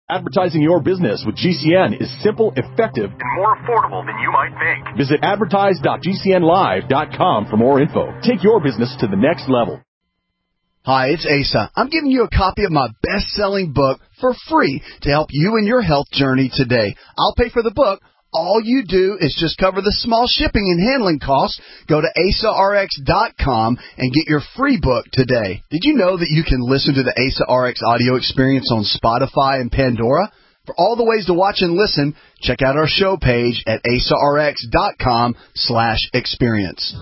Advertising your business with GCN is simple, effective, and more affordable than you might think. Visit advertise.gcnlive.com for more info. Take your business to the next level. Hi, it's Asa. I'm giving you a copy of my best-selling book for free to help you in your health journey today. I'll pay for the book. All you do is just cover the small shipping and handling costs. Go to AsaRx.com and get your free book today. Did you know that you can listen to the Asa RX audio experience on Spotify and Pandora? For all the ways to watch and listen, check out our show page at AsaRx.com/experience.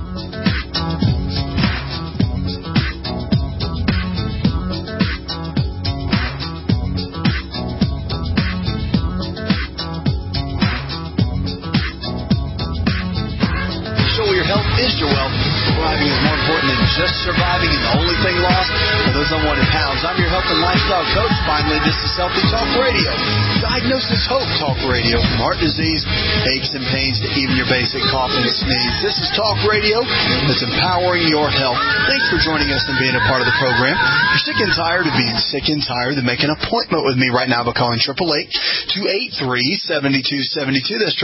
Is your wealth. Surviving is more important than just surviving, and the only thing lost are those unwanted pounds. I'm your health and lifestyle coach. Finally, this is Healthy Talk Radio. Diagnosis Hope Talk Radio. From heart disease, aches and pains, to even your basic cough and sneeze. This is Talk Radio that's empowering your health. Thanks for joining us and being a part of the program. If you're sick and tired of being sick and tired, then make an appointment with me right now by calling 888-283-7272. That's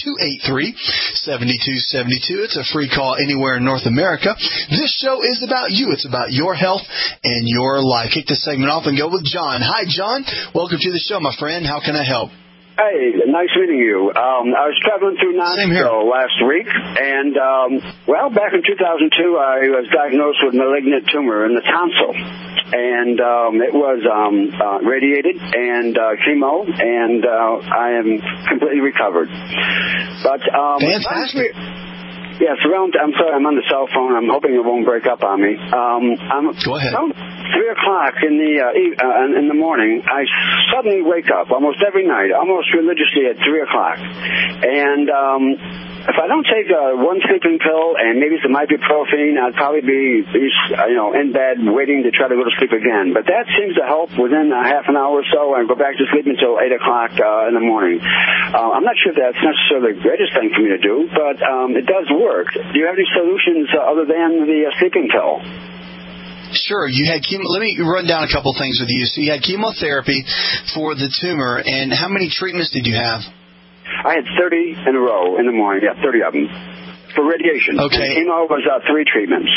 888-283-7272. It's a free call anywhere in North America. This show is about you. It's about your health and your life. Kick this segment off and go with John. Hi, John. Welcome to the show, my friend. How can I help? Hey, nice meeting you. I was traveling through Nashville last week, and, back in 2002, I was diagnosed with malignant tumor in the tonsil. And it was radiated and chemo, and I am completely recovered. But fantastic. Yes, I'm sorry, I'm on the cell phone. I'm hoping it won't break up on me. Go ahead. Around 3 o'clock in the morning, I suddenly wake up almost every night, almost religiously at 3 o'clock. And if I don't take one sleeping pill and maybe some ibuprofen, I'd probably be in bed waiting to try to go to sleep again. But that seems to help within a half an hour or so, and go back to sleep until 8 o'clock in the morning. I'm not sure if that's necessarily the greatest thing for me to do, but it does work. Do you have any solutions other than the sleeping pill? Sure. You had let me run down a couple things with you. So you had chemotherapy for the tumor, and how many treatments did you have? I had 30 in a row in the morning. Yeah, 30 of them for radiation. Okay. And chemo was 3 treatments.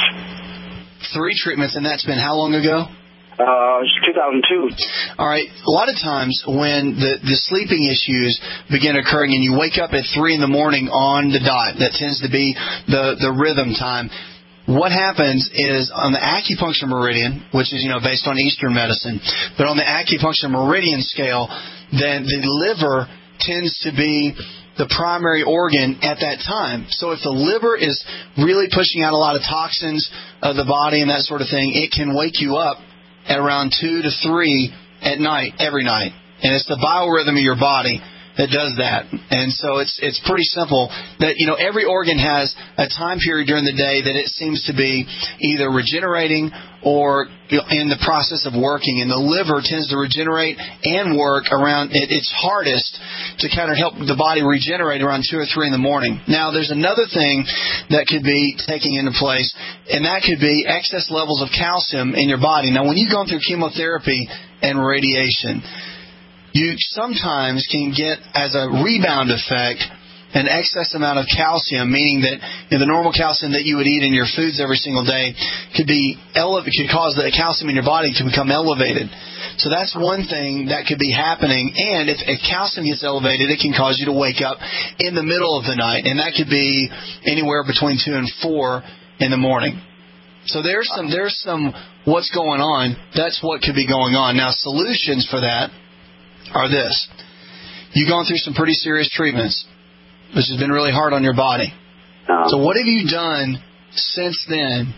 3 treatments, and that's been how long ago? 2002. All right. A lot of times when the sleeping issues begin occurring and you wake up at 3 in the morning on the dot, that tends to be the rhythm time. What happens is on the acupuncture meridian, which is based on Eastern medicine, but on the acupuncture meridian scale, then the liver tends to be the primary organ at that time. So if the liver is really pushing out a lot of toxins of the body and that sort of thing, it can wake you up at around 2 to 3 at night, every night. And it's the biorhythm of your body that does that. And so it's pretty simple that, every organ has a time period during the day that it seems to be either regenerating or in the process of working. And the liver tends to regenerate and work around its hardest to kind of help the body regenerate around 2 or 3 in the morning. Now, there's another thing that could be taking into place, and that could be excess levels of calcium in your body. Now, when you've gone through chemotherapy and radiation, you sometimes can get, as a rebound effect, an excess amount of calcium, meaning that the normal calcium that you would eat in your foods every single day could cause the calcium in your body to become elevated. So that's one thing that could be happening. And if calcium gets elevated, it can cause you to wake up in the middle of the night, and that could be anywhere between 2 and 4 in the morning. So there's some what's going on. That's what could be going on. Now, solutions for that are this. You've gone through some pretty serious treatments, which has been really hard on your body. So what have you done since then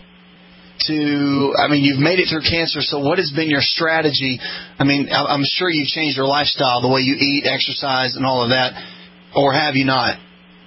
you've made it through cancer, so what has been your strategy? I'm sure you've changed your lifestyle, the way you eat, exercise, and all of that, or have you not?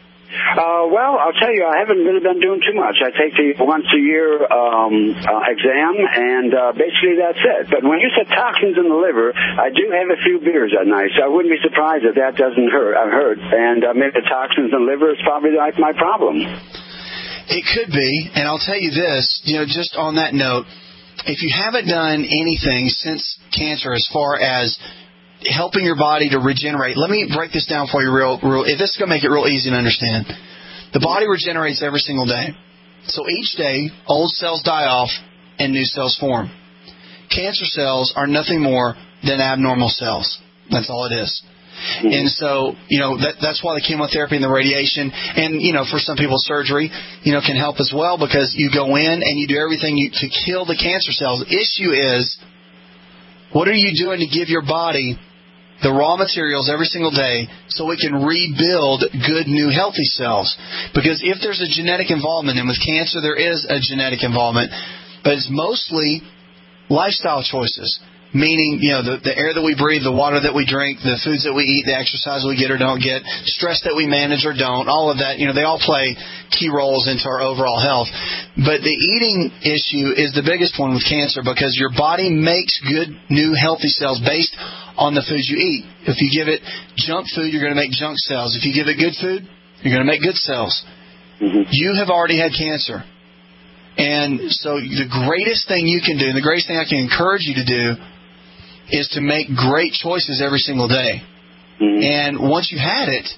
I'll tell you, I haven't really been doing too much. I take the once-a-year exam, and basically that's it. But when you said toxins in the liver, I do have a few beers at night, so I wouldn't be surprised if that doesn't hurt. I've heard. And maybe the toxins in the liver is probably like my problem. It could be, and I'll tell you this, just on that note, if you haven't done anything since cancer as far as helping your body to regenerate. Let me break this down for you real. This is going to make it real easy to understand. The body regenerates every single day. So each day, old cells die off and new cells form. Cancer cells are nothing more than abnormal cells. That's all it is. And so, that's why the chemotherapy and the radiation and, for some people surgery, can help as well, because you go in and you do everything to kill the cancer cells. The issue is, what are you doing to give your body the raw materials every single day so it can rebuild good, new, healthy cells? Because if there's a genetic involvement, and with cancer there is a genetic involvement, but it's mostly lifestyle choices. Meaning, the air that we breathe, the water that we drink, the foods that we eat, the exercise we get or don't get, stress that we manage or don't, all of that, they all play key roles into our overall health. But the eating issue is the biggest one with cancer, because your body makes good, new, healthy cells based on the foods you eat. If you give it junk food, you're going to make junk cells. If you give it good food, you're going to make good cells. You have already had cancer. And so the greatest thing you can do, and the greatest thing I can encourage you to do, is to make great choices every single day. And once you've had it,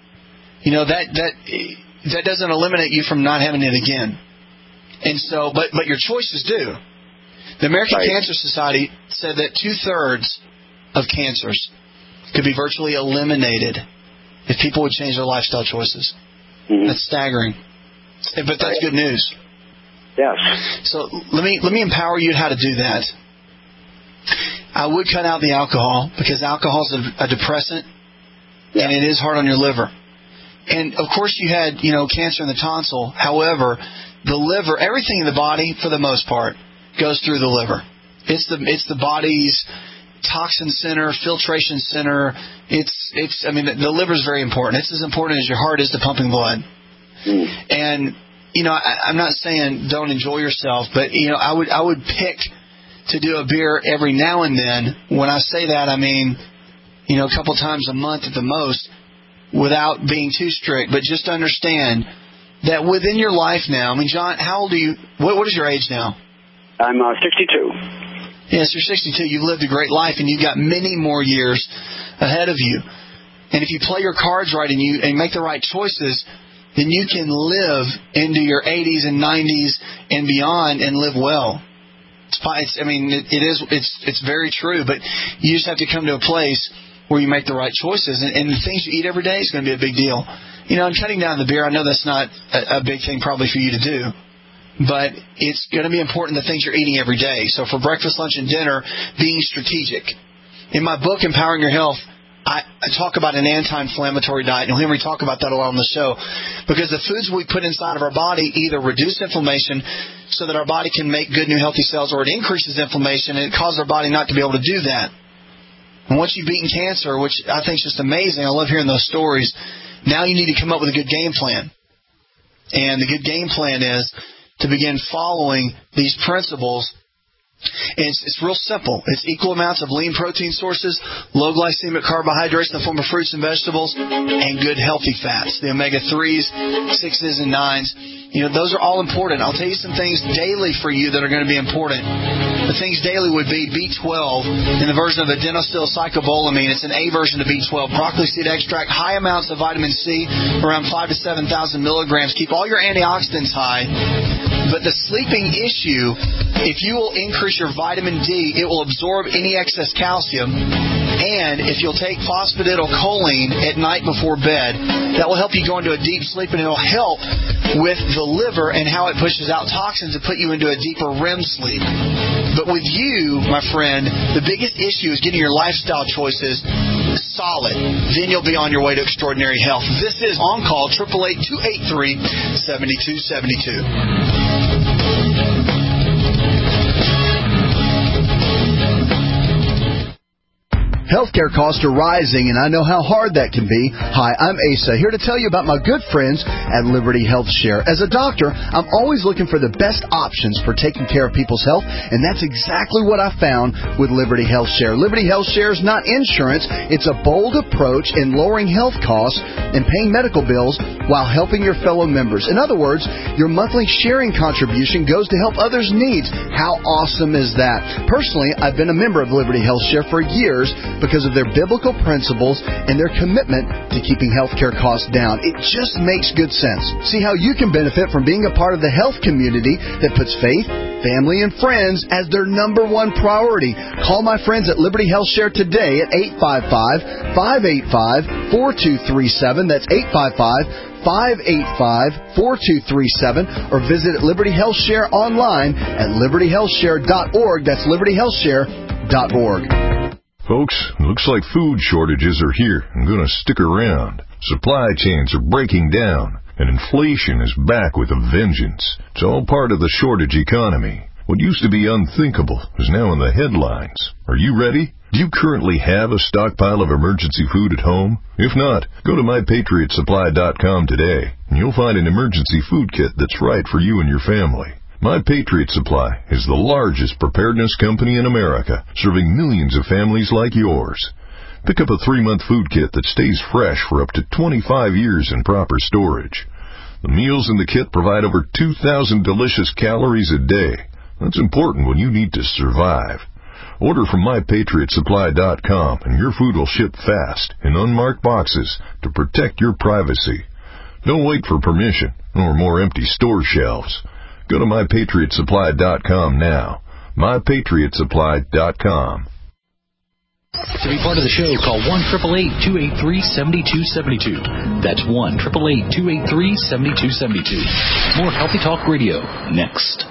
that doesn't eliminate you from not having it again. And so, but your choices do. The American Cancer Society said that 2/3 of cancers could be virtually eliminated if people would change their lifestyle choices. That's staggering. But that's good news. Yes. So let me empower you how to do that. I would cut out the alcohol, because alcohol is a depressant, and it is hard on your liver. And of course you had, cancer in the tonsil. However, the liver, everything in the body, for the most part, goes through the liver. It's the body's toxin center, filtration center. The liver is very important. It's as important as your heart is to pumping blood. And, I'm not saying don't enjoy yourself, but, I would pick to do a beer every now and then. When I say that, I mean, a couple times a month at the most, without being too strict. But just understand that within your life now, John, how old are you? What is your age now? I'm 62. Yes, you're 62. You've lived a great life, and you've got many more years ahead of you. And if you play your cards right and make the right choices, then you can live into your 80s and 90s and beyond and live well. It's very true, but you just have to come to a place where you make the right choices, and the things you eat every day is going to be a big deal. And cutting down the beer, I know that's not a big thing probably for you to do, but it's going to be important, the things you're eating every day. So for breakfast, lunch, and dinner, being strategic. In my book, Empowering Your Health, I talk about an anti-inflammatory diet, and you'll hear me talk about that a lot on the show, because the foods we put inside of our body either reduce inflammation so that our body can make good, new, healthy cells, or it increases inflammation, and it causes our body not to be able to do that. And once you've beaten cancer, which I think is just amazing, I love hearing those stories, now you need to come up with a good game plan. And the good game plan is to begin following these principles. And it's real simple. It's equal amounts of lean protein sources, low glycemic carbohydrates in the form of fruits and vegetables, and good healthy fats, the omega-3s, 6s, and 9s. Those are all important. I'll tell you some things daily for you that are going to be important. The things daily would be B12 in the version of adenosylcycobolamine. It's an A version of B12. Broccoli seed extract, high amounts of vitamin C, around 5,000 to 7,000 milligrams. Keep all your antioxidants high. But the sleeping issue, if you will increase your vitamin D, it will absorb any excess calcium. And if you'll take phosphatidylcholine at night before bed, that will help you go into a deep sleep, and it will help with the liver and how it pushes out toxins and put you into a deeper REM sleep. But with you, my friend, the biggest issue is getting your lifestyle choices solid. Then you'll be on your way to extraordinary health. This is On Call, 888-283-7272. Healthcare costs are rising, and I know how hard that can be. Hi, I'm Asa, here to tell you about my good friends at Liberty Health Share. As a doctor, I'm always looking for the best options for taking care of people's health, and that's exactly what I found with Liberty Health Share. Liberty Health Share is not insurance. It's a bold approach in lowering health costs and paying medical bills while helping your fellow members. In other words, your monthly sharing contribution goes to help others' needs. How awesome is that? Personally, I've been a member of Liberty Health Share for years, because of their biblical principles and their commitment to keeping healthcare costs down. It just makes good sense. See how you can benefit from being a part of the health community that puts faith, family, and friends as their number one priority. Call my friends at Liberty Health Share today at 855-585-4237. That's 855-585-4237, or visit Liberty Health Share online at libertyhealthshare.org. That's libertyhealthshare.org. Folks, looks like food shortages are here and going to stick around. Supply chains are breaking down, and inflation is back with a vengeance. It's all part of the shortage economy. What used to be unthinkable is now in the headlines. Are you ready? Do you currently have a stockpile of emergency food at home? If not, go to MyPatriotSupply.com today, and you'll find an emergency food kit that's right for you and your family. My Patriot Supply is the largest preparedness company in America, serving millions of families like yours. Pick up a 3-month food kit that stays fresh for up to 25 years in proper storage. The meals in the kit provide over 2,000 delicious calories a day. That's important when you need to survive. Order from MyPatriotSupply.com, and your food will ship fast in unmarked boxes to protect your privacy. Don't wait for permission or more empty store shelves. Go to MyPatriotSupply.com now. MyPatriotSupply.com. To be part of the show, call 1-888-283-7272. That's 1-888-283-7272. More Healthy Talk Radio next.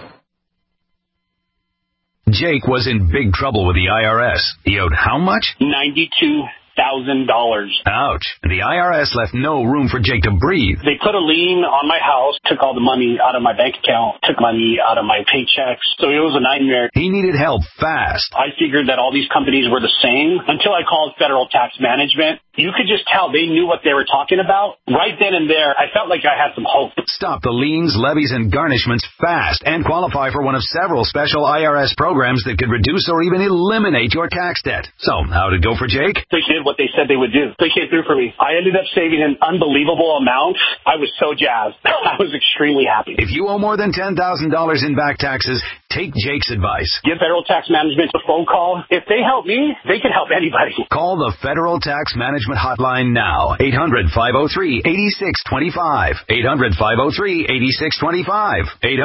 Jake was in big trouble with the IRS. He owed how much? $92,000. Ouch. The IRS left no room for Jake to breathe. They put a lien on my house, took all the money out of my bank account, took money out of my paychecks. So it was a nightmare. He needed help fast. I figured that all these companies were the same until I called Federal Tax Management. You could just tell they knew what they were talking about. Right then and there, I felt like I had some hope. Stop the liens, levies, and garnishments fast and qualify for one of several special IRS programs that could reduce or even eliminate your tax debt. So, how'd it go for Jake? They did what they said they would do. They came through for me. I ended up saving an unbelievable amount. I was so jazzed. I was extremely happy. If you owe more than $10,000 in back taxes, take Jake's advice. Give Federal Tax Management a phone call. If they help me, they can help anybody. Call the Federal Tax Management Hotline now. 800-503-8625. 800-503-8625.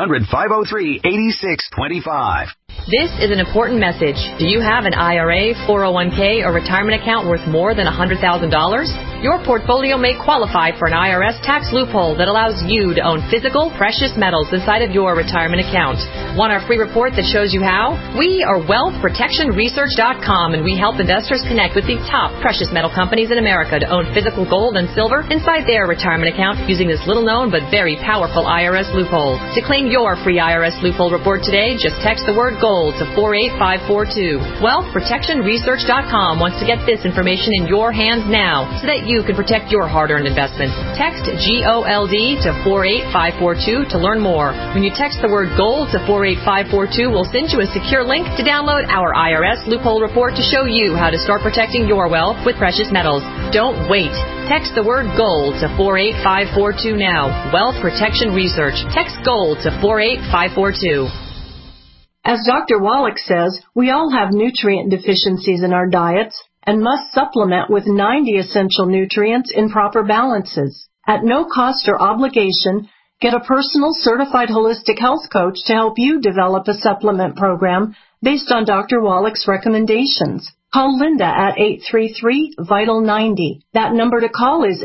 800-503-8625. This is an important message. Do you have an IRA, 401k, or retirement account worth more than $100,000? Your portfolio may qualify for an IRS tax loophole that allows you to own physical, precious metals inside of your retirement account. Want our free report that shows you how? We are WealthProtectionResearch.com, and we help investors connect with the top precious metal companies in America to own physical gold and silver inside their retirement account using this little-known but very powerful IRS loophole. To claim your free IRS loophole report today, just text the word GOLD to 48542. WealthProtectionResearch.com wants to get this information in your hands now so that you can protect your hard-earned investments. Text GOLD to 48542 to learn more. When you text the word GOLD to 48542, we'll send you a secure link to download our IRS loophole report to show you how to start protecting your wealth with precious metals. Don't wait. Text the word GOLD to 48542 now. Wealth Protection Research. Text GOLD to 48542. As Dr. Wallach says, we all have nutrient deficiencies in our diets and must supplement with 90 essential nutrients in proper balances. At no cost or obligation, get a personal certified holistic health coach to help you develop a supplement program based on Dr. Wallach's recommendations. Call Linda at 833-VITAL-90. That number to call is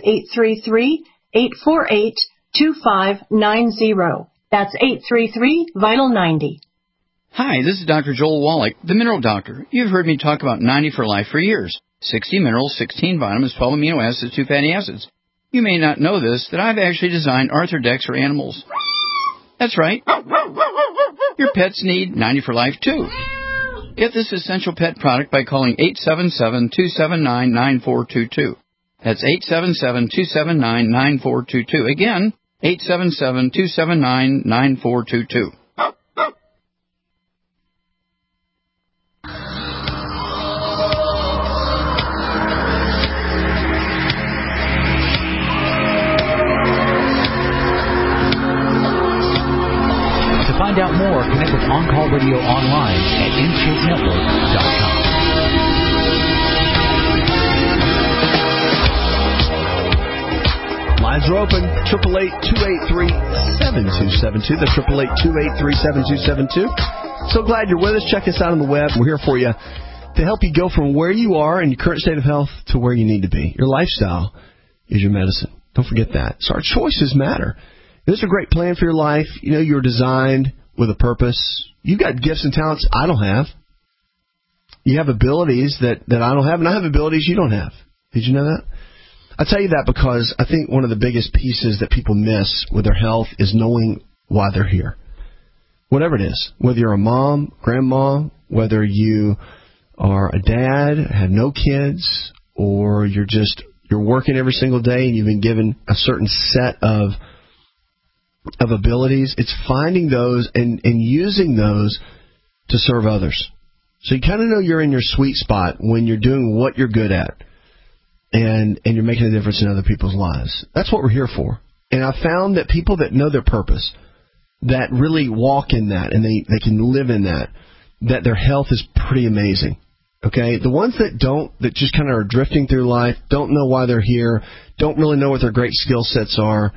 833-848-2590. That's 833-VITAL-90. Hi, this is Dr. Joel Wallach, the Mineral Doctor. You've heard me talk about 90 for Life for years. 60 minerals, 16 vitamins, 12 amino acids, 2 fatty acids. You may not know this, that I've actually designed Arthrodex for animals. That's right. Your pets need 90 for Life, too. Get this essential pet product by calling 877-279-9422. That's 877-279-9422. Again, 877-279-9422. Find out more, connect with On Call Radio online at InShapeNetwork.com. lines are open. 888-283-7272. That's 888-283-7272. So glad you're with us. Check us out on the web. We're here for you to help you go from where you are in your current state of health to where you need to be. Your lifestyle is your medicine. Don't forget that. So our choices matter. There's a great plan for your life. You know, you're designed with a purpose. You've got gifts and talents I don't have. You have abilities that I don't have, and I have abilities you don't have. Did you know that? I tell you that because I think one of the biggest pieces that people miss with their health is knowing why they're here. Whatever it is, whether you're a mom, grandma, whether you are a dad, have no kids, or you're working every single day and you've been given a certain set of abilities, it's finding those and using those to serve others. So you kind of know you're in your sweet spot when you're doing what you're good at and you're making a difference in other people's lives. That's what we're here for. And I found that people that know their purpose, that really walk in that and they can live in that their health is pretty amazing. Okay? The ones that don't, that just kind of are drifting through life, don't know why they're here, don't really know what their great skill sets are,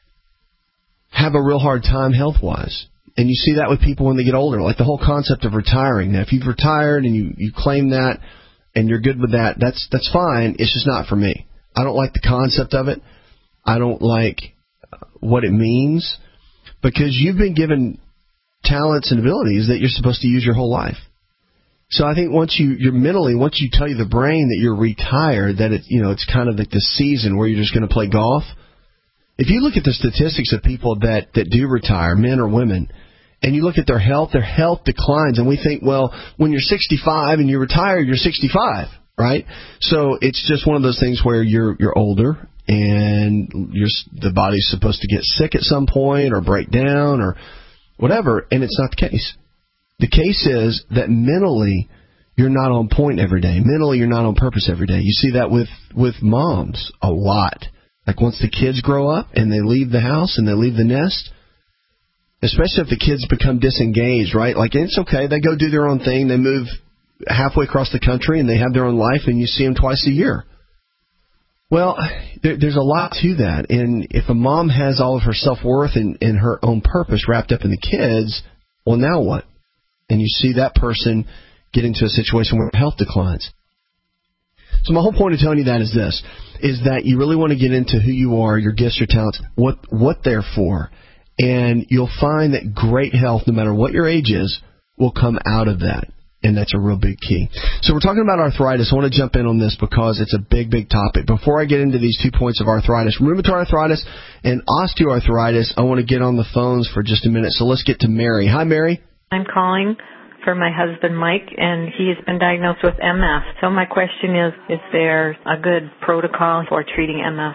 have a real hard time health-wise. And you see that with people when they get older, like the whole concept of retiring. Now, if you've retired and you claim that and you're good with that, that's fine. It's just not for me. I don't like the concept of it. I don't like what it means, because you've been given talents and abilities that you're supposed to use your whole life. So I think once you tell the brain that you're retired, that it's kind of like the season where you're just going to play golf. If you look at the statistics of people that do retire, men or women, and you look at their health declines, and we think, well, when you're 65 and you retire, you're 65, right? So it's just one of those things where you're older and the body's supposed to get sick at some point or break down or whatever, and it's not the case. The case is that mentally you're not on point every day. Mentally you're not on purpose every day. You see that with moms a lot. Like once the kids grow up and they leave the house and they leave the nest, especially if the kids become disengaged, right? Like it's okay, they go do their own thing, they move halfway across the country and they have their own life and you see them twice a year. Well, there's a lot to that. And if a mom has all of her self-worth and her own purpose wrapped up in the kids, well, now what? And you see that person get into a situation where health declines. So my whole point of telling you that is this, is that you really want to get into who you are, your gifts, your talents, what they're for. And you'll find that great health, no matter what your age is, will come out of that. And that's a real big key. So we're talking about arthritis. I want to jump in on this because it's a big, big topic. Before I get into these 2 points of arthritis, rheumatoid arthritis and osteoarthritis, I want to get on the phones for just a minute. So let's get to Mary. Hi, Mary. I'm calling for my husband, Mike, and he's been diagnosed with MS. So my question is there a good protocol for treating MS?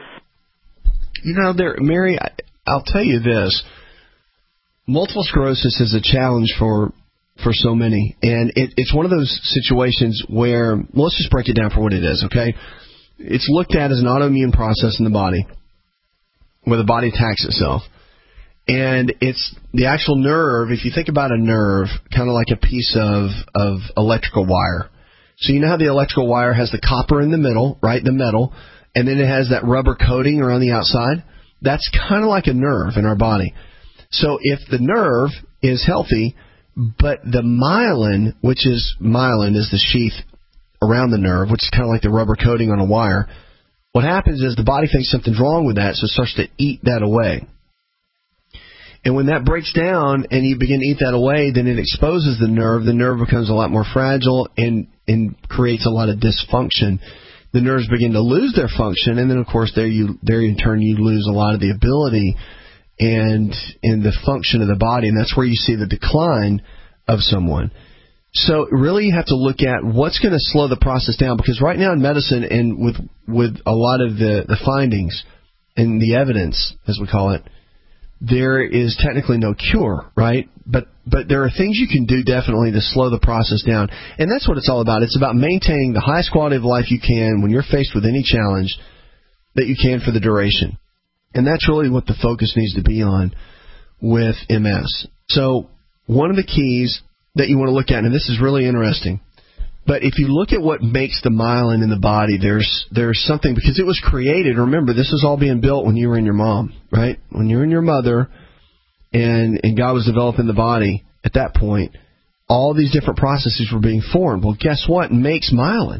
Mary, I'll tell you this. Multiple sclerosis is a challenge for so many. And it's one of those situations where, let's just break it down for what it is, okay? It's looked at as an autoimmune process in the body where the body attacks itself. And it's the actual nerve, if you think about a nerve, kind of like a piece of electrical wire. So you know how the electrical wire has the copper in the middle, right, the metal, and then it has that rubber coating around the outside? That's kind of like a nerve in our body. So if the nerve is healthy, but the myelin, myelin is the sheath around the nerve, which is kind of like the rubber coating on a wire, what happens is the body thinks something's wrong with that, so it starts to eat that away. And when that breaks down and you begin to eat that away, then it exposes the nerve. The nerve becomes a lot more fragile and creates a lot of dysfunction. The nerves begin to lose their function, and then, of course, there in turn you lose a lot of the ability and the function of the body, and that's where you see the decline of someone. So really you have to look at what's going to slow the process down, because right now in medicine and with a lot of the findings and the evidence, as we call it, there is technically no cure, right? But there are things you can do definitely to slow the process down. And that's what it's all about. It's about maintaining the highest quality of life you can when you're faced with any challenge that you can for the duration. And that's really what the focus needs to be on with MS. So one of the keys that you want to look at, and this is really interesting, But if you look at what makes the myelin in the body, there's something, because it was created. Remember, this is all being built when you were in your mom, right? When you were in your mother, and God was developing the body at that point, all these different processes were being formed. Well, guess what makes myelin?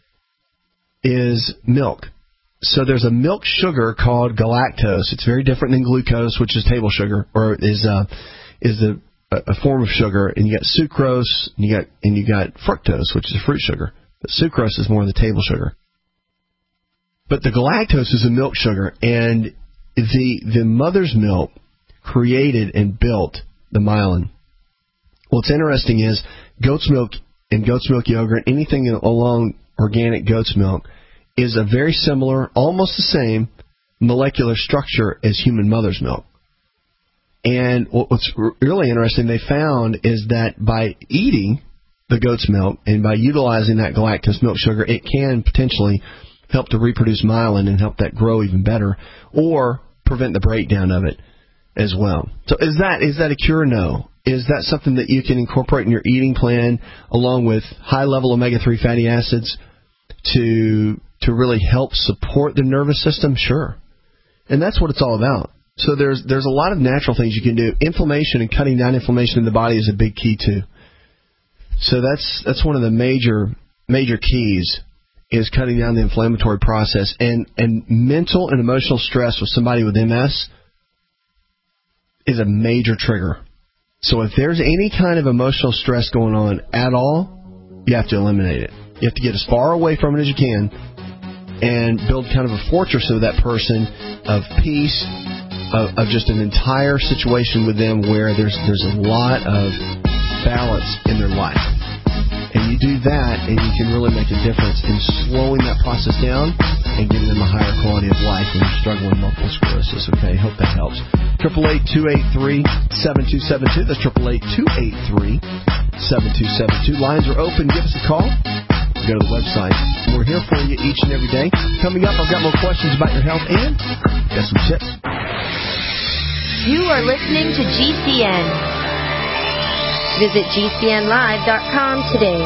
Is milk. So there's a milk sugar called galactose. It's very different than glucose, which is table sugar, or is a form of sugar. And you got sucrose, and you got fructose, which is a fruit sugar. But sucrose is more the table sugar. But the galactose is a milk sugar, and the mother's milk created and built the myelin. What's interesting is goat's milk and goat's milk yogurt, anything along organic goat's milk, is a very similar, almost the same molecular structure as human mother's milk. And what's really interesting they found is that by eating the goat's milk and by utilizing that galactose milk sugar, it can potentially help to reproduce myelin and help that grow even better, or prevent the breakdown of it as well. So is that a cure? No. Is that something that you can incorporate in your eating plan along with high-level omega-3 fatty acids to really help support the nervous system? Sure. And that's what it's all about. So there's a lot of natural things you can do. Inflammation and cutting down inflammation in the body is a big key too. So that's one of the major keys, is cutting down the inflammatory process. And mental and emotional stress with somebody with MS is a major trigger. So if there's any kind of emotional stress going on at all, you have to eliminate it. You have to get as far away from it as you can and build kind of a fortress of that person of peace, of just an entire situation with them where there's a lot of balance in their life. And you do that, and you can really make a difference in slowing that process down and giving them a higher quality of life when you're struggling with multiple sclerosis. Okay, hope that helps. 888-283-7272. That's 888-283-7272. Lines are open. Give us a call. Go to the website. We're here for you each and every day. Coming up, I've got more questions about your health and got some tips. You are listening to GCN. Visit GCNlive.com today.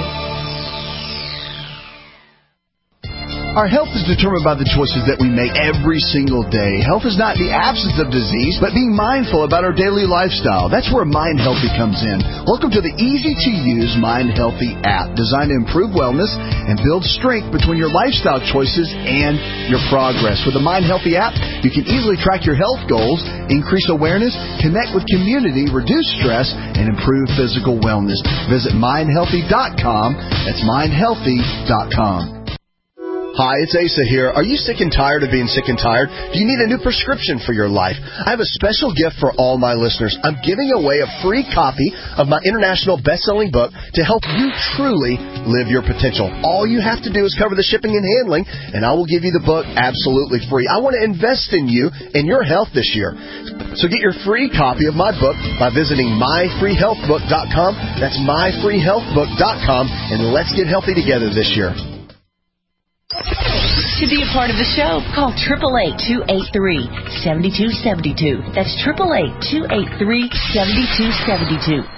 Our health is determined by the choices that we make every single day. Health is not the absence of disease, but being mindful about our daily lifestyle. That's where Mind Healthy comes in. Welcome to the easy-to-use Mind Healthy app, designed to improve wellness and build strength between your lifestyle choices and your progress. With the Mind Healthy app, you can easily track your health goals, increase awareness, connect with community, reduce stress, and improve physical wellness. Visit mindhealthy.com. That's mindhealthy.com. Hi, it's Asa here. Are you sick and tired of being sick and tired? Do you need a new prescription for your life? I have a special gift for all my listeners. I'm giving away a free copy of my international best-selling book to help you truly live your potential. All you have to do is cover the shipping and handling, and I will give you the book absolutely free. I want to invest in you and your health this year. So get your free copy of my book by visiting myfreehealthbook.com. That's myfreehealthbook.com, and let's get healthy together this year. To be a part of the show, call 888-283-7272. That's 888-283-7272.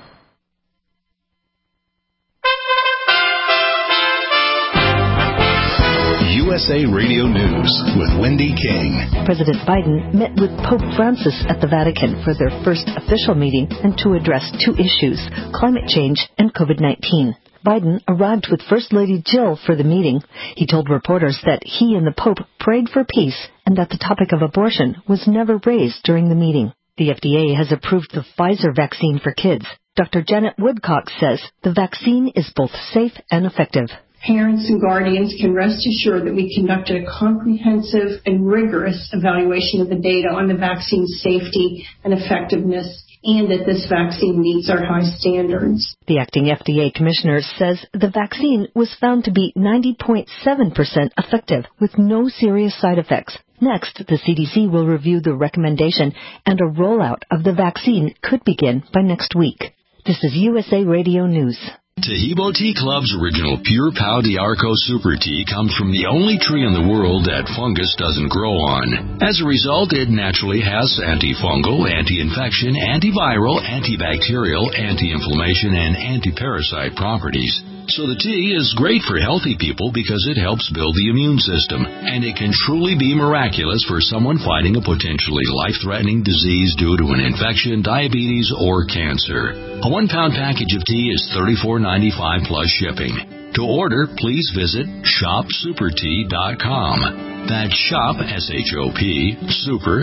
USA Radio News with Wendy King. President Biden met with Pope Francis at the Vatican for their first official meeting and to address two issues, climate change and COVID-19. Biden arrived with First Lady Jill for the meeting. He told reporters that he and the Pope prayed for peace and that the topic of abortion was never raised during the meeting. The FDA has approved the Pfizer vaccine for kids. Dr. Janet Woodcock says the vaccine is both safe and effective. Parents and guardians can rest assured that we conducted a comprehensive and rigorous evaluation of the data on the vaccine's safety and effectiveness, and that this vaccine meets our high standards. The acting FDA commissioner says the vaccine was found to be 90.7% effective with no serious side effects. Next, the CDC will review the recommendation, and a rollout of the vaccine could begin by next week. This is USA Radio News. Tahibo Tea Club's original Pure Pau d'Arco Super Tea comes from the only tree in the world that fungus doesn't grow on. As a result, it naturally has antifungal, anti-infection, antiviral, antibacterial, anti-inflammation, and anti-parasite properties. So the tea is great for healthy people because it helps build the immune system, and it can truly be miraculous for someone fighting a potentially life-threatening disease due to an infection, diabetes, or cancer. A 1-pound package of tea is $34.95 plus shipping. To order, please visit shopsupertea.com. That's shop, S-H-O-P, super,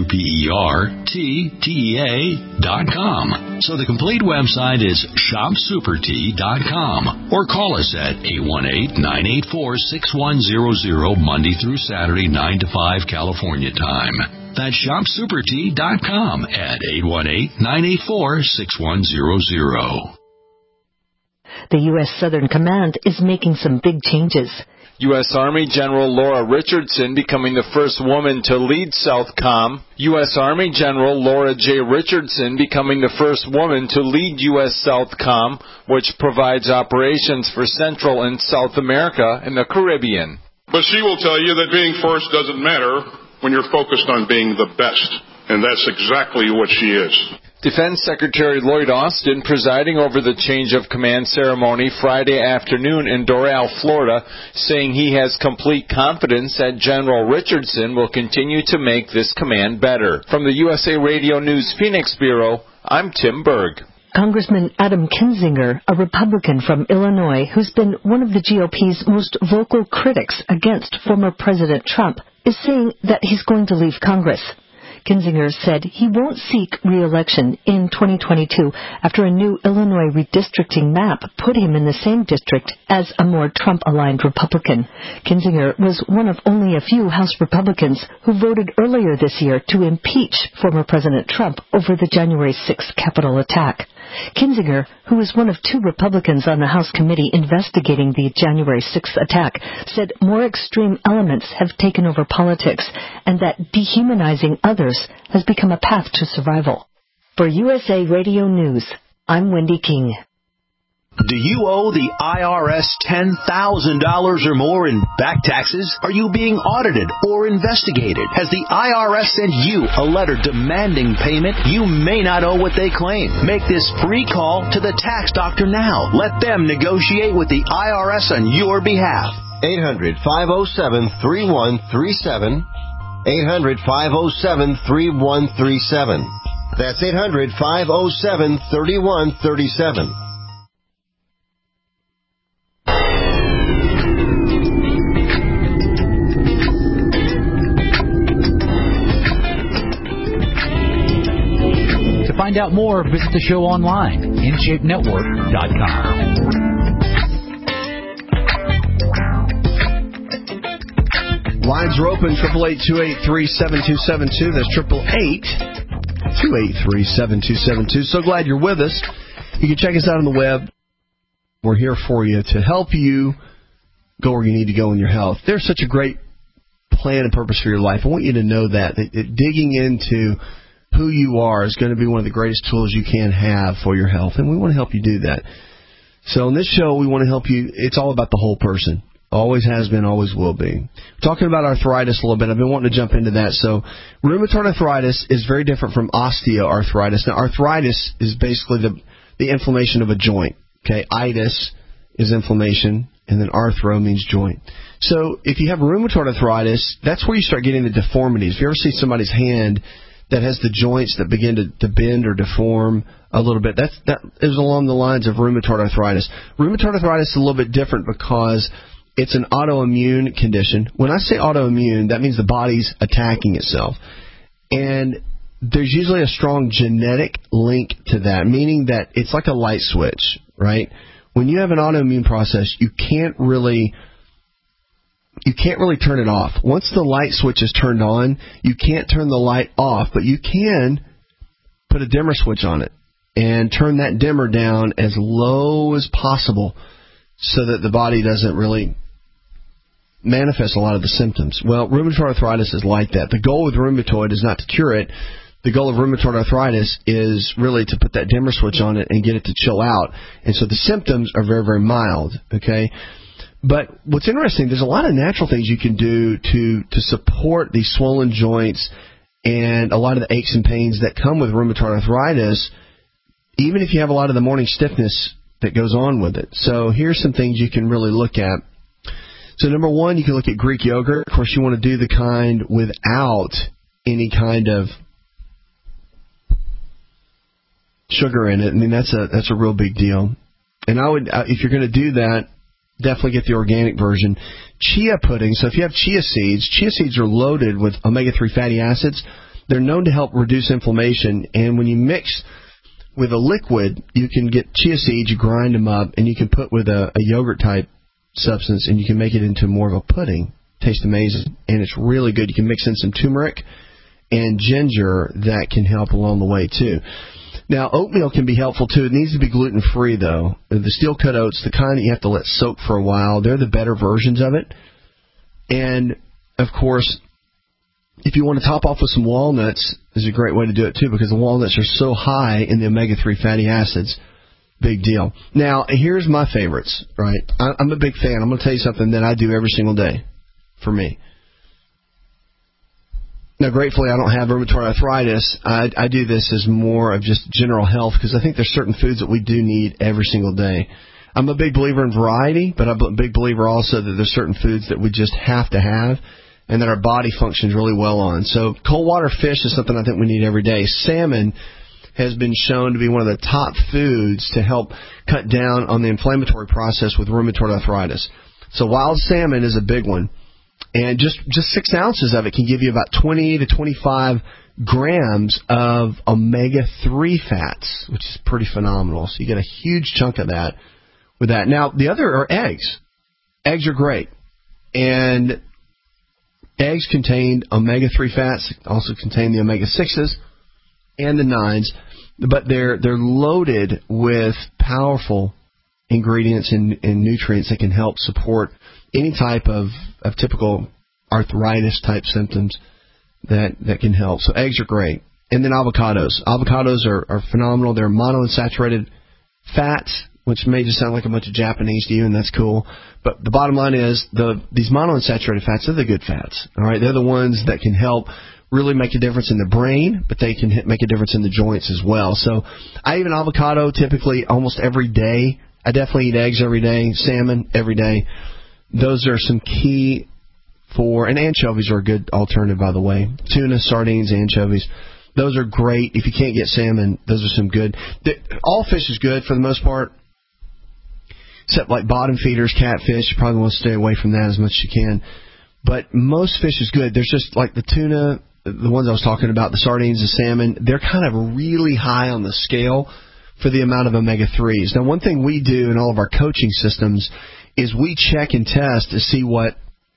SUPERTEA.com. So the complete website is shopsupertea.com. Or call us at 818-984-6100 Monday through Saturday, 9 to 5 California time. That's shopsupertea.com at 818-984-6100. The U.S. Southern Command is making some big changes. U.S. Army General Laura Richardson becoming the first woman to lead SOUTHCOM. U.S. Army General Laura J. Richardson becoming the first woman to lead U.S. SOUTHCOM, which provides operations for Central and South America and the Caribbean. But she will tell you that being first doesn't matter when you're focused on being the best. And that's exactly what she is. Defense Secretary Lloyd Austin presiding over the change of command ceremony Friday afternoon in Doral, Florida, saying he has complete confidence that General Richardson will continue to make this command better. From the USA Radio News Phoenix Bureau, I'm Tim Berg. Congressman Adam Kinzinger, a Republican from Illinois who's been one of the GOP's most vocal critics against former President Trump, is saying that he's going to leave Congress. Kinzinger said he won't seek re-election in 2022 after a new Illinois redistricting map put him in the same district as a more Trump-aligned Republican. Kinzinger was one of only a few House Republicans who voted earlier this year to impeach former President Trump over the January 6th Capitol attack. Kinzinger, who was one of 2 Republicans on the House committee investigating the January 6th attack, said more extreme elements have taken over politics and that dehumanizing others has become a path to survival. For USA Radio News, I'm Wendy King. Do you owe the IRS $10,000 or more in back taxes? Are you being audited or investigated? Has the IRS sent you a letter demanding payment? You may not owe what they claim. Make this free call to the tax doctor now. Let them negotiate with the IRS on your behalf. 800-507-3137. 800-507-3137. That's 800-507-3137. To find out more, visit the show online, InShapeNetwork.com. Lines are open, 888-283-7272. That's 888-283-7272. So glad you're with us. You can check us out on the web. We're here for you to help you go where you need to go in your health. There's such a great plan and purpose for your life. I want you to know that digging into who you are is going to be one of the greatest tools you can have for your health, and we want to help you do that. So in this show, we want to help you. It's all about the whole person. Always has been, always will be. Talking about arthritis a little bit. I've been wanting to jump into that. So rheumatoid arthritis is very different from osteoarthritis. Now, arthritis is basically the inflammation of a joint. Okay, itis is inflammation, and then arthro means joint. So if you have rheumatoid arthritis, that's where you start getting the deformities. If you ever see somebody's hand that has the joints that begin to bend or deform a little bit, that is along the lines of rheumatoid arthritis. Rheumatoid arthritis is a little bit different because it's an autoimmune condition. When I say autoimmune, that means the body's attacking itself. And there's usually a strong genetic link to that, meaning that it's like a light switch, right? When you have an autoimmune process, you can't really turn it off. Once the light switch is turned on, you can't turn the light off, but you can put a dimmer switch on it and turn that dimmer down as low as possible so that the body doesn't really manifest a lot of the symptoms. Well, rheumatoid arthritis is like that. The goal with rheumatoid is not to cure it. The goal of rheumatoid arthritis is really to put that dimmer switch on it and get it to chill out. And so the symptoms are very, very mild, okay? But what's interesting, there's a lot of natural things you can do to support these swollen joints and a lot of the aches and pains that come with rheumatoid arthritis. Even if you have a lot of the morning stiffness that goes on with it. So here's some things you can really look at. So number one, you can look at Greek yogurt. Of course, you want to do the kind without any kind of sugar in it. I mean, that's a real big deal. And I would, if you're going to do that, definitely get the organic version. Chia pudding. So if you have chia seeds are loaded with omega-3 fatty acids. They're known to help reduce inflammation. And when you mix with a liquid, you can get chia seeds, you grind them up, and you can put with a yogurt-type substance, and you can make it into more of a pudding. Tastes amazing, and it's really good. You can mix in some turmeric and ginger. That can help along the way, too. Now, oatmeal can be helpful, too. It needs to be gluten-free, though. The steel-cut oats, the kind that you have to let soak for a while, they're the better versions of it. And, of course, if you want to top off with some walnuts, is a great way to do it, too, because the walnuts are so high in the omega-3 fatty acids. Big deal. Now, here's my favorites, right? I'm a big fan. I'm going to tell you something that I do every single day for me. Now, gratefully, I don't have rheumatoid arthritis. I do this as more of just general health because I think there's certain foods that we do need every single day. I'm a big believer in variety, but I'm a big believer also that there's certain foods that we just have to have and that our body functions really well on. So cold water fish is something I think we need every day. Salmon has been shown to be one of the top foods to help cut down on the inflammatory process with rheumatoid arthritis. So wild salmon is a big one. And just 6 ounces of it can give you about 20 to 25 grams of omega-3 fats, which is pretty phenomenal. So you get a huge chunk of that with that. Now, the other are eggs. Eggs are great. And eggs contain omega-3 fats, also contain the omega-6s and the 9s, but they're loaded with powerful ingredients and nutrients that can help support any type of typical arthritis-type symptoms that can help. So eggs are great. And then avocados. Avocados are phenomenal. They're monounsaturated fats, which may just sound like a bunch of Japanese to you, and that's cool. But the bottom line is these monounsaturated fats are the good fats. All right, they're the ones that can help really make a difference in the brain, but they can make a difference in the joints as well. So I eat an avocado typically almost every day. I definitely eat eggs every day, salmon every day. Those are some key and anchovies are a good alternative, by the way. Tuna, sardines, anchovies. Those are great. If you can't get salmon, those are some good. All fish is good for the most part, except like bottom feeders, catfish. You probably want to stay away from that as much as you can. But most fish is good. There's just like the tuna, the ones I was talking about, the sardines, the salmon, they're kind of really high on the scale for the amount of omega-3s. Now, one thing we do in all of our coaching systems is we check and test to see what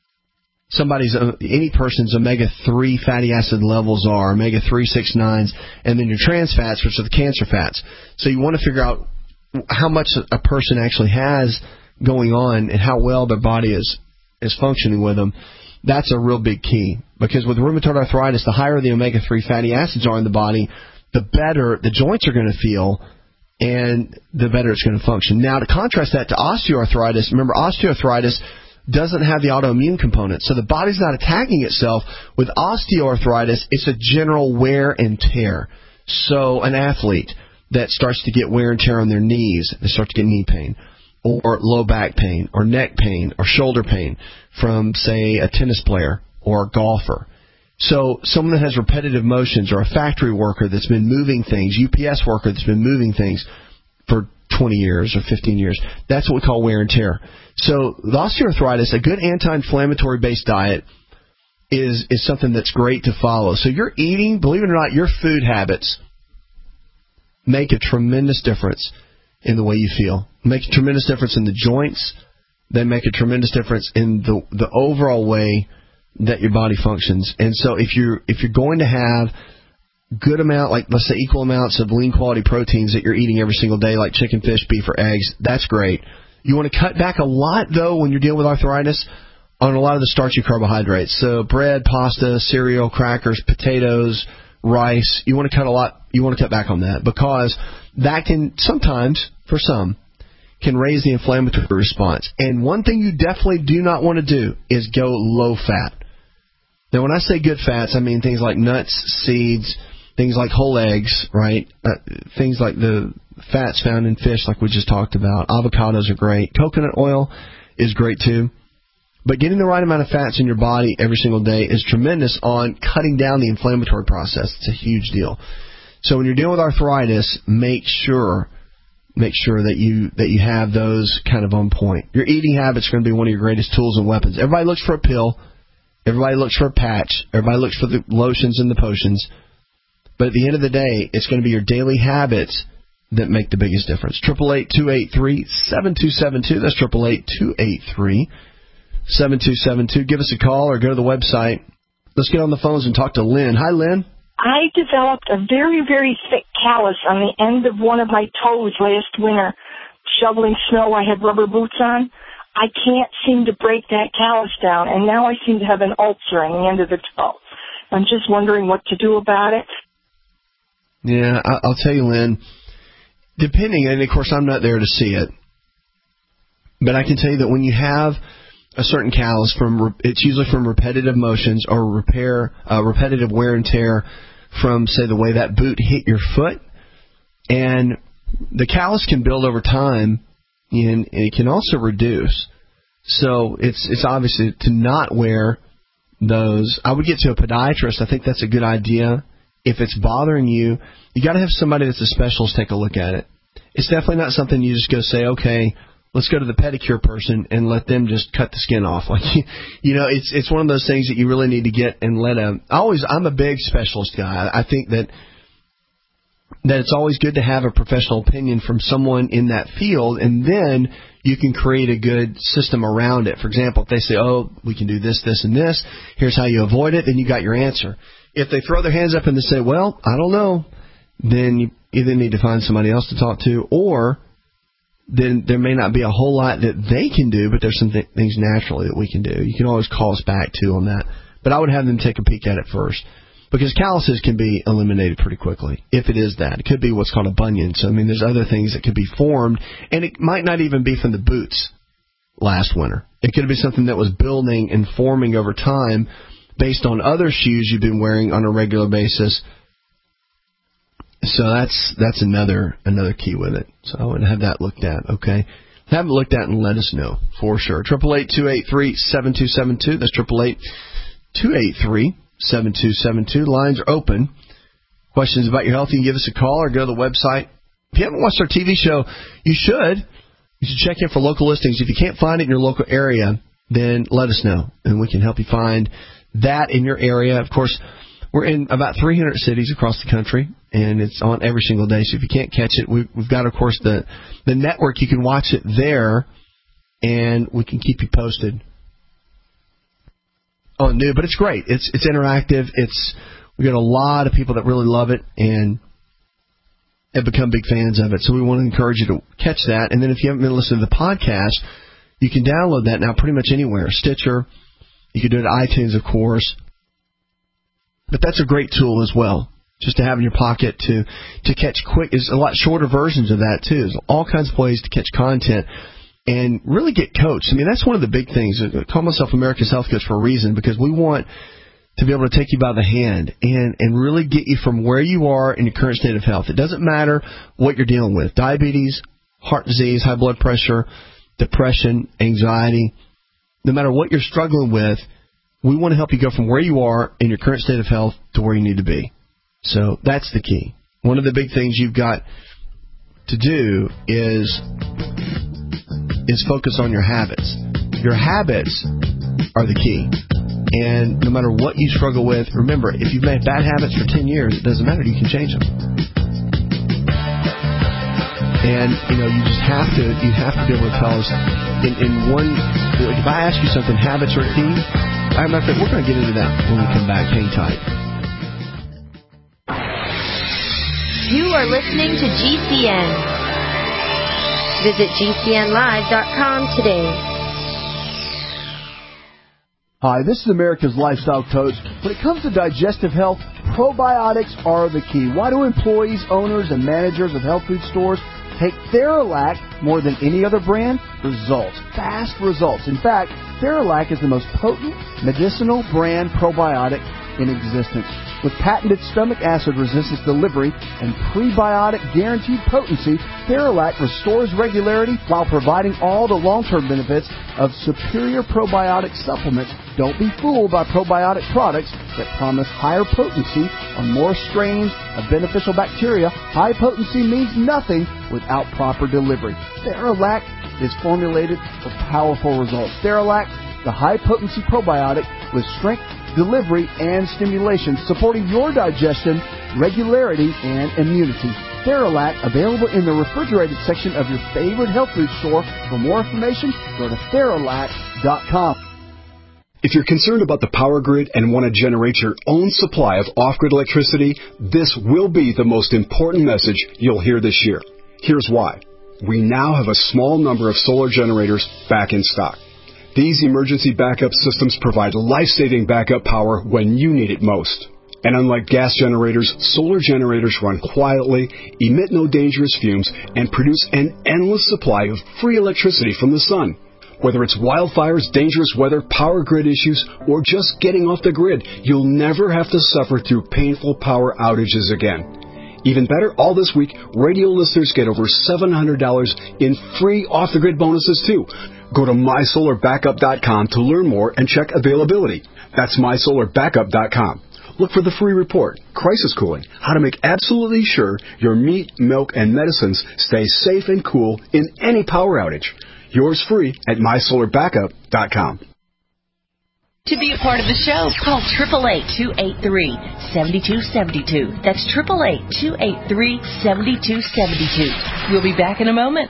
any person's omega-3 fatty acid levels are, omega-3, 6, 9s, and then your trans fats, which are the cancer fats. So you want to figure out how much a person actually has going on and how well their body is functioning with them. That's a real big key, because with rheumatoid arthritis, the higher the omega-3 fatty acids are in the body, the better the joints are going to feel, and the better it's going to function. Now, to contrast that to osteoarthritis, remember, osteoarthritis doesn't have the autoimmune component, so the body's not attacking itself. With osteoarthritis, it's a general wear and tear. So an athlete that starts to get wear and tear on their knees, they start to get knee pain, or low back pain, or neck pain, or shoulder pain from, say, a tennis player or a golfer. So someone that has repetitive motions, or a factory worker that's been moving things, UPS worker that's been moving things for 20 years or 15 years, that's what we call wear and tear. So the osteoarthritis, a good anti-inflammatory based diet is something that's great to follow. So you're eating, believe it or not, your food habits make a tremendous difference in the way you feel. Make a tremendous difference in the joints. They make a tremendous difference in the overall way that your body functions. And so if you're going to have good amount, like let's say equal amounts of lean quality proteins that you're eating every single day, like chicken, fish, beef, or eggs, that's great. You want to cut back a lot, though, when you're dealing with arthritis, on a lot of the starchy carbohydrates. So bread, pasta, cereal, crackers, potatoes, rice. You want to cut back on that, because that can sometimes, for some, can raise the inflammatory response. And one thing you definitely do not want to do is go low fat. Now, when I say good fats, I mean things like nuts, seeds, things like whole eggs, right? Things like the fats found in fish, like we just talked about. Avocados are great. Coconut oil is great too. But getting the right amount of fats in your body every single day is tremendous on cutting down the inflammatory process. It's a huge deal. So when you're dealing with arthritis, make sure that you have those kind of on point. Your eating habits are going to be one of your greatest tools and weapons. Everybody looks for a pill. Everybody looks for a patch. Everybody looks for the lotions and the potions. But at the end of the day, it's going to be your daily habits that make the biggest difference. 888-283-7272. That's 888-283-7272. Give us a call or go to the website. Let's get on the phones and talk to Lynn. Hi, Lynn. I developed a very, very thick callus on the end of one of my toes last winter. Shoveling snow, I had rubber boots on. I can't seem to break that callus down, and now I seem to have an ulcer on the end of the toe. I'm just wondering what to do about it. Yeah, I'll tell you, Lynn, depending, and of course I'm not there to see it, but I can tell you that when you have a certain callus, it's usually from repetitive motions or repetitive wear and tear from, say, the way that boot hit your foot. And the callus can build over time, and it can also reduce. So it's obviously to not wear those. I would get to a podiatrist. I think that's a good idea. If it's bothering you, you got to have somebody that's a specialist take a look at it. It's definitely not something you just go say, okay, let's go to the pedicure person and let them just cut the skin off. Like, it's one of those things that you really need to get and I'm a big specialist guy. I think that it's always good to have a professional opinion from someone in that field, and then you can create a good system around it. For example, if they say, oh, we can do this, this, and this, here's how you avoid it, then you got your answer. If they throw their hands up and they say, well, I don't know, then you either need to find somebody else to talk to, or then there may not be a whole lot that they can do, but there's some things naturally that we can do. You can always call us back, too, on that. But I would have them take a peek at it first, because calluses can be eliminated pretty quickly, if it is that. It could be what's called a bunion. So, there's other things that could be formed, and it might not even be from the boots last winter. It could be something that was building and forming over time based on other shoes you've been wearing on a regular basis. So that's another key with it. So I would have that looked at, okay? Have it looked at and let us know for sure. 888-283-7272. That's 888-283-7272. Lines are open. Questions about your health, you can give us a call or go to the website. If you haven't watched our TV show, you should. You should check in for local listings. If you can't find it in your local area, then let us know, and we can help you find that in your area. Of course, we're in about 300 cities across the country, and it's on every single day. So if you can't catch it, we've got, of course, the network. You can watch it there, and we can keep you posted on new. But it's great. It's interactive. We got a lot of people that really love it and have become big fans of it. So we want to encourage you to catch that. And then if you haven't been listening to the podcast, you can download that now pretty much anywhere. Stitcher. You can do it at iTunes, of course. But that's a great tool as well, just to have in your pocket to catch quick. There's a lot shorter versions of that, too. There's all kinds of ways to catch content and really get coached. That's one of the big things. I call myself America's Health Coach for a reason, because we want to be able to take you by the hand and really get you from where you are in your current state of health. It doesn't matter what you're dealing with. Diabetes, heart disease, high blood pressure, depression, anxiety. No matter what you're struggling with, we want to help you go from where you are in your current state of health to where you need to be. So that's the key. One of the big things you've got to do is focus on your habits. Your habits are the key. And no matter what you struggle with, remember, if you've made bad habits for 10 years, it doesn't matter. You can change them. And, you just have to be able to tell us in one, if I ask you something, habits are key. As a matter of fact, we're going to get into that when we come back. Hang tight. You are listening to GCN. Visit GCNlive.com today. Hi, this is America's Lifestyle Coach. When it comes to digestive health, probiotics are the key. Why do employees, owners, and managers of health food stores take Theralac more than any other brand? Results. Fast results. In fact, Theralac is the most potent medicinal brand probiotic in existence. With patented stomach acid resistance delivery and prebiotic guaranteed potency, Theralac restores regularity while providing all the long-term benefits of superior probiotic supplements. Don't be fooled by probiotic products that promise higher potency on more strains of beneficial bacteria. High potency means nothing without proper delivery. Theralac is formulated for powerful results. Theralac, the high-potency probiotic with strength, delivery, and stimulation, supporting your digestion, regularity, and immunity. Theralac, available in the refrigerated section of your favorite health food store. For more information, go to Theralac.com. If you're concerned about the power grid and want to generate your own supply of off-grid electricity, this will be the most important message you'll hear this year. Here's why. We now have a small number of solar generators back in stock. These emergency backup systems provide life-saving backup power when you need it most. And unlike gas generators, solar generators run quietly, emit no dangerous fumes, and produce an endless supply of free electricity from the sun. Whether it's wildfires, dangerous weather, power grid issues, or just getting off the grid, you'll never have to suffer through painful power outages again. Even better, all this week, radio listeners get over $700 in free off-the-grid bonuses, too. Go to MySolarBackup.com to learn more and check availability. That's MySolarBackup.com. Look for the free report, Crisis Cooling, how to make absolutely sure your meat, milk, and medicines stay safe and cool in any power outage. Yours free at MySolarBackup.com. To be a part of the show, call 888-283-7272. That's 888-283-7272. We'll be back in a moment.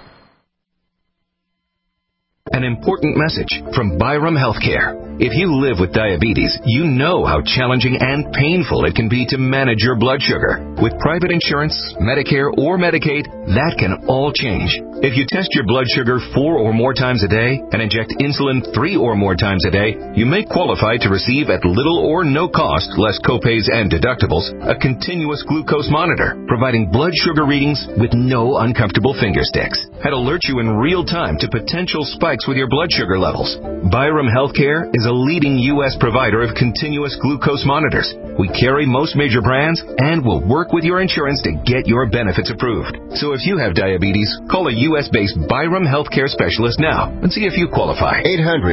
An important message from Byram Healthcare. If you live with diabetes, you know how challenging and painful it can be to manage your blood sugar. With private insurance, Medicare, or Medicaid, that can all change. If you test your blood sugar 4 or more times a day and inject insulin 3 or more times a day, you may qualify to receive at little or no cost, less copays and deductibles, a continuous glucose monitor, providing blood sugar readings with no uncomfortable finger sticks. That alert you in real time to potential spikes with your blood sugar levels. Byram Healthcare is a leading U.S. provider of continuous glucose monitors. We carry most major brands and will work with your insurance to get your benefits approved. So if you have diabetes, call a U.S.-based Byram Healthcare specialist now and see if you qualify.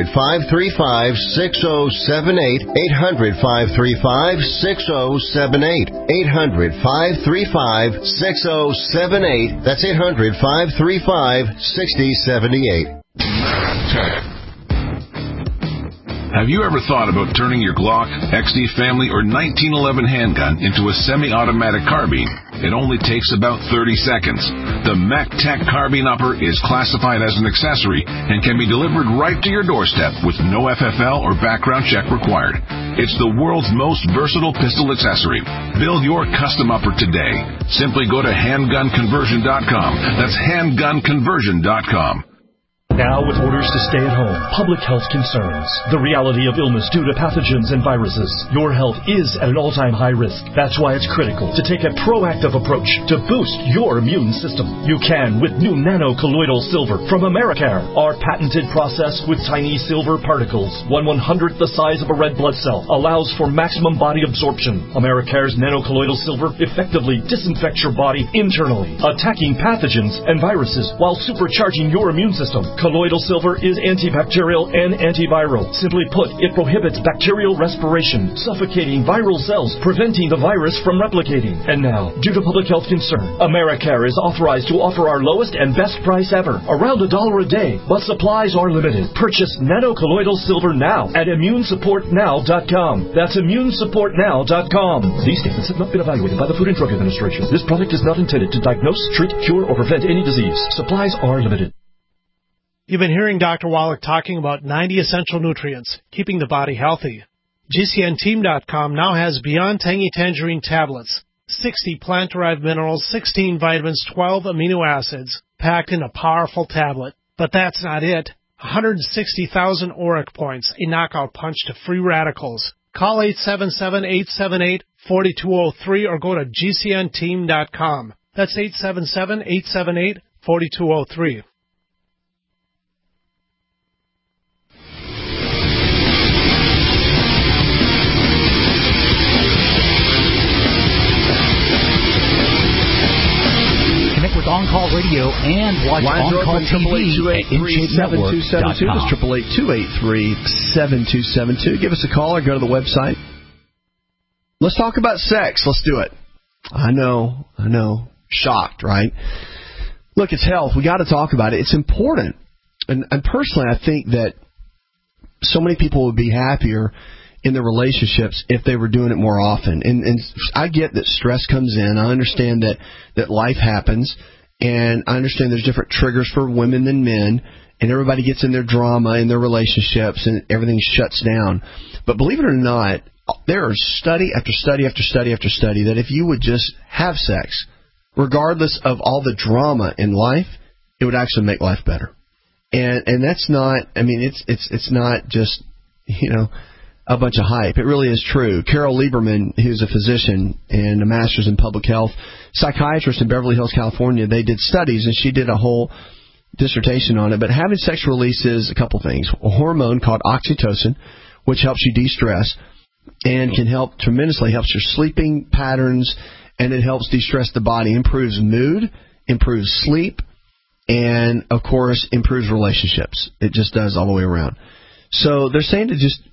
800-535-6078. 800-535-6078. 800-535-6078. That's 800-535-6078. Have you ever thought about turning your Glock, XD Family, or 1911 handgun into a semi-automatic carbine? It only takes about 30 seconds. The MacTac Carbine Upper is classified as an accessory and can be delivered right to your doorstep with no FFL or background check required. It's the world's most versatile pistol accessory. Build your custom upper today. Simply go to handgunconversion.com. That's handgunconversion.com. Now with orders to stay at home, public health concerns, the reality of illness due to pathogens and viruses, your health is at an all-time high risk. That's why it's critical to take a proactive approach to boost your immune system. You can with new nano-colloidal silver from Americare. Our patented process with tiny silver particles, 1/100th the size of a red blood cell, allows for maximum body absorption. Americare's nano-colloidal silver effectively disinfects your body internally, attacking pathogens and viruses while supercharging your immune system. Colloidal silver is antibacterial and antiviral. Simply put, it prohibits bacterial respiration, suffocating viral cells, preventing the virus from replicating. And now, due to public health concern, Americare is authorized to offer our lowest and best price ever, around $1 a day, but supplies are limited. Purchase nano-colloidal silver now at immunesupportnow.com. That's immunesupportnow.com. These statements have not been evaluated by the Food and Drug Administration. This product is not intended to diagnose, treat, cure, or prevent any disease. Supplies are limited. You've been hearing Dr. Wallach talking about 90 essential nutrients, keeping the body healthy. GCNteam.com now has Beyond Tangy Tangerine tablets, 60 plant-derived minerals, 16 vitamins, 12 amino acids, packed in a powerful tablet. But that's not it. 160,000 ORAC points, a knockout punch to free radicals. Call 877-878-4203 or go to GCNteam.com. That's 877-878-4203. Talk Radio and watch Lines are On-Call open, TV at InShapeNetwork.com. That's 888-283-7272. Give us a call or go to the website. Let's talk about sex. Let's do it. I know. Shocked, right? Look, it's health. We got to talk about it. It's important. And personally, I think that so many people would be happier in their relationships if they were doing it more often. And I get that stress comes in. I understand that life happens. And I understand there's different triggers for women than men. And everybody gets in their drama in their relationships and everything shuts down. But believe it or not, there are study after study after study after study that if you would just have sex, regardless of all the drama in life, it would actually make life better. And that's not, I mean, it's not just, a bunch of hype. It really is true. Carol Lieberman, who's a physician and a master's in public health, psychiatrist in Beverly Hills, California, they did studies, and she did a whole dissertation on it. But having sex releases a couple things. A hormone called oxytocin, which helps you de-stress and can help tremendously, helps your sleeping patterns, and it helps de-stress the body, improves mood, improves sleep, and, of course, improves relationships. It just does all the way around. So they're saying to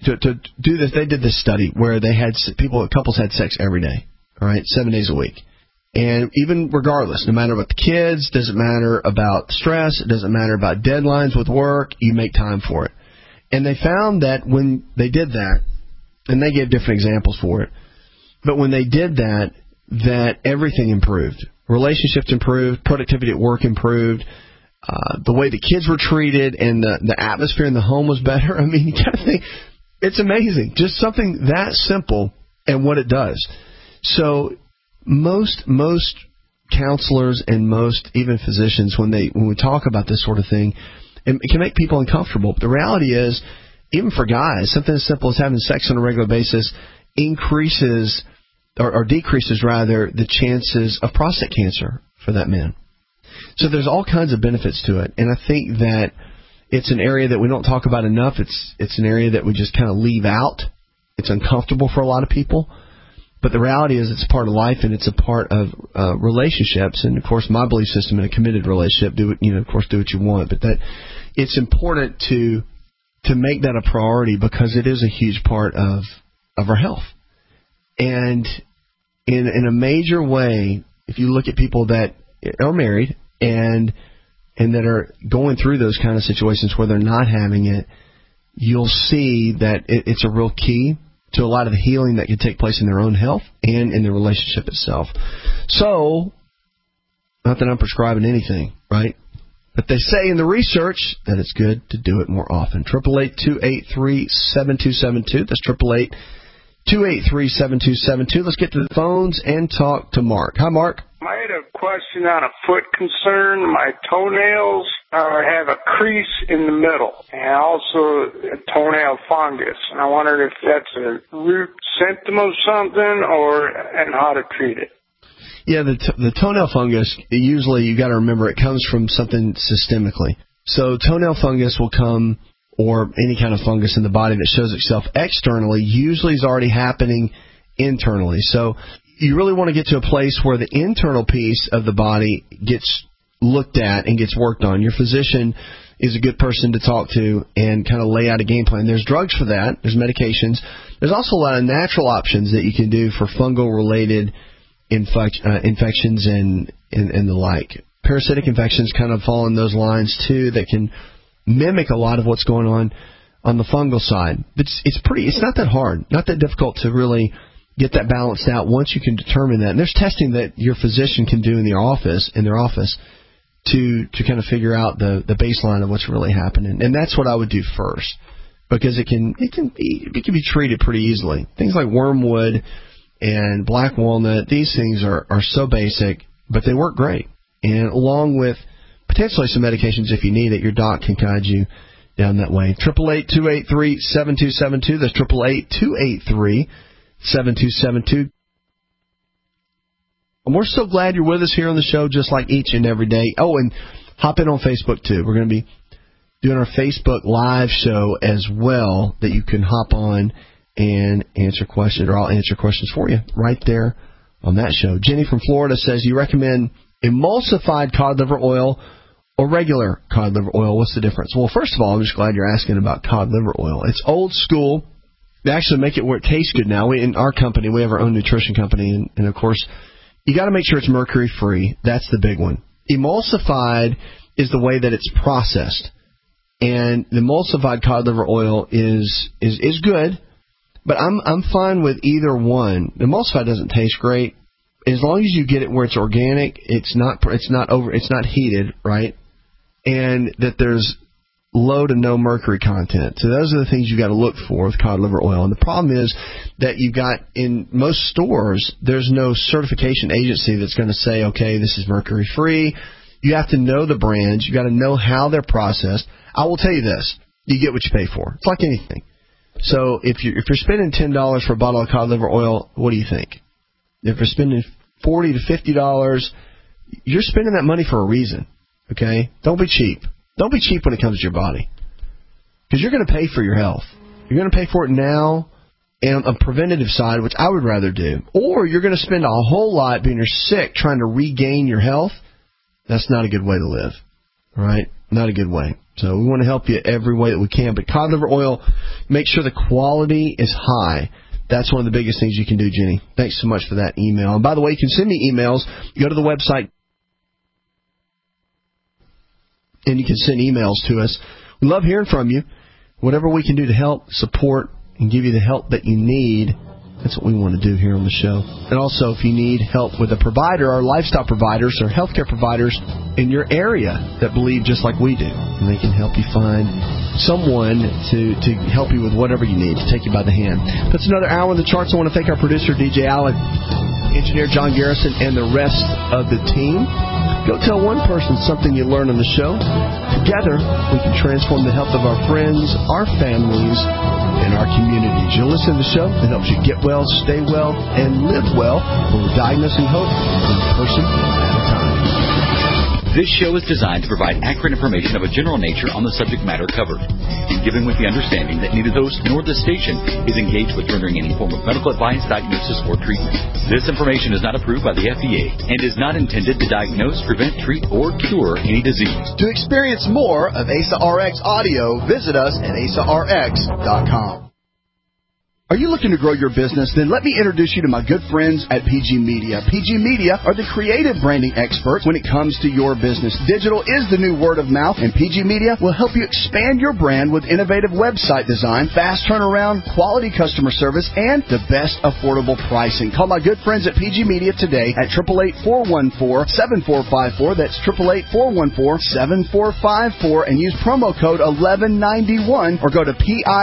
do this. They did this study where they had couples had sex every day, all right, 7 days a week. And even regardless, no matter what the kids, doesn't matter about stress, it doesn't matter about deadlines with work, you make time for it. And they found that when they did that, and they gave different examples for it, but when they did that everything improved. Relationships improved, productivity at work improved, the way the kids were treated, and the atmosphere in the home was better. I mean, you got to think, it's amazing. Just something that simple and what it does. So most counselors and most even physicians, when we talk about this sort of thing, it can make people uncomfortable. But the reality is, even for guys, something as simple as having sex on a regular basis increases or decreases, rather, the chances of prostate cancer for that man. So there's all kinds of benefits to it. And I think that it's an area that we don't talk about enough. It's an area that we just kind of leave out. It's uncomfortable for a lot of people. But the reality is it's a part of life, and it's a part of relationships. And, of course, my belief system in a committed relationship, do what you want. But that it's important to make that a priority because it is a huge part of our health. And in a major way, if you look at people that are married and that are going through those kind of situations where they're not having it, you'll see that it's a real key to a lot of the healing that can take place in their own health and in the relationship itself. So, not that I'm prescribing anything, right? But they say in the research that it's good to do it more often. 888-283-7272. That's 888-283-7272. Let's get to the phones and talk to Mark. Hi, Mark. I had a question on a foot concern. My toenails have a crease in the middle and also a toenail fungus. And I wondered if that's a root symptom of something and how to treat it. Yeah, the toenail fungus, usually you got to remember it comes from something systemically. So toenail fungus will come, or any kind of fungus in the body that shows itself externally, usually is already happening internally. So you really want to get to a place where the internal piece of the body gets looked at and gets worked on. Your physician is a good person to talk to and kind of lay out a game plan. There's drugs for that. There's medications. There's also a lot of natural options that you can do for fungal-related infections and the like. Parasitic infections kind of fall in those lines, too, that can mimic a lot of what's going on the fungal side. It's not that hard, not that difficult to really get that balanced out once you can determine that. And there's testing that your physician can do in their office to kind of figure out the baseline of what's really happening. And that's what I would do first, because it can be treated pretty easily. Things like wormwood and black walnut, these things are so basic, but they work great. And along with potentially some medications if you need it, your doc can guide you down that way. 888-283-7272. That's 888-283-7272. And we're so glad you're with us here on the show, just like each and every day. Oh, and hop in on Facebook, too. We're going to be doing our Facebook Live show as well, that you can hop on and answer questions, or I'll answer questions for you right there on that show. Jenny from Florida says, you recommend emulsified cod liver oil or regular cod liver oil? What's the difference? Well, first of all, I'm just glad you're asking about cod liver oil. It's old school. They actually make it where it tastes good now. In our company, we have our own nutrition company, and of course, you got to make sure it's mercury-free. That's the big one. Emulsified is the way that it's processed. And the emulsified cod liver oil is good, but I'm fine with either one. The emulsified doesn't taste great. As long as you get it where it's organic, it's not heated, right? And that there's low to no mercury content. So those are the things you got to look for with cod liver oil. And the problem is that you've got in most stores, there's no certification agency that's going to say, okay, this is mercury free. You have to know the brands. You got to know how they're processed. I will tell you this: you get what you pay for. It's like anything. So if you're spending $10 for a bottle of cod liver oil, what do you think? If you're spending $40 to $50, you're spending that money for a reason. Okay? Don't be cheap. Don't be cheap when it comes to your body, because you're going to pay for your health. You're going to pay for it now and a preventative side, which I would rather do. Or you're going to spend a whole lot being you're sick trying to regain your health. That's not a good way to live, all right? Not a good way. So we want to help you every way that we can. But cod liver oil, make sure the quality is high. That's one of the biggest things you can do, Jenny. Thanks so much for that email. And by the way, you can send me emails. You go to the website, and you can send emails to us. We love hearing from you. Whatever we can do to help, support, and give you the help that you need, that's what we want to do here on the show. And also, if you need help with a provider, our lifestyle providers or healthcare providers in your area that believe just like we do, and they can help you find someone to help you with whatever you need, to take you by the hand. That's another hour in the charts. I want to thank our producer, DJ Alec, engineer John Garrison, and the rest of the team. Go tell one person something you learned on the show. Together, we can transform the health of our friends, our families, and our communities. You'll listen to the show that helps you get well, stay well, and live well. We're diagnosing hope one person at a time. This show is designed to provide accurate information of a general nature on the subject matter covered, and given with the understanding that neither the host nor the station is engaged with rendering any form of medical advice, diagnosis, or treatment. This information is not approved by the FDA and is not intended to diagnose, prevent, treat, or cure any disease. To experience more of ASA RX audio, visit us at asarx.com. Are you looking to grow your business? Then let me introduce you to my good friends at PG Media. PG Media are the creative branding experts when it comes to your business. Digital is the new word of mouth, and PG Media will help you expand your brand with innovative website design, fast turnaround, quality customer service, and the best affordable pricing. Call my good friends at PG Media today at 888-414-7454. That's 888-414-7454, and use promo code 1191 or go to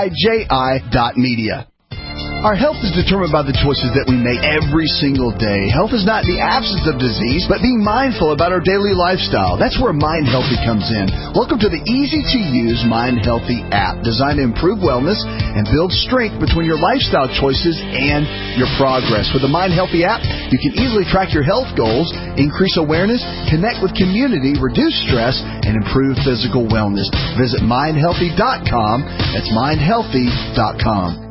piji.media. Our health is determined by the choices that we make every single day. Health is not the absence of disease, but being mindful about our daily lifestyle. That's where Mind Healthy comes in. Welcome to the easy-to-use Mind Healthy app, designed to improve wellness and build strength between your lifestyle choices and your progress. With the Mind Healthy app, you can easily track your health goals, increase awareness, connect with community, reduce stress, and improve physical wellness. Visit mindhealthy.com. That's mindhealthy.com.